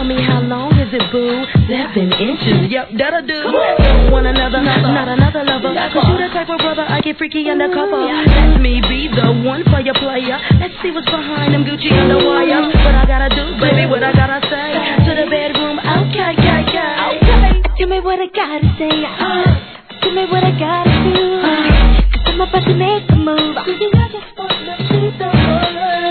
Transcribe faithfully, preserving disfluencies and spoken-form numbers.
tell me how long is it, boo? Seven inches, yep, that'll do. Don't want another, not another lover. Cause you the type of brother I get freaky undercover. Let me be the one for your player. Let's see what's behind them Gucci underwire. What I gotta do, baby, what I gotta say. To the bedroom, okay, okay, okay. Give me what I gotta say. Uh, give me what I gotta do. Uh, Cause I'm about to make a move. Baby, I just wanna see the world.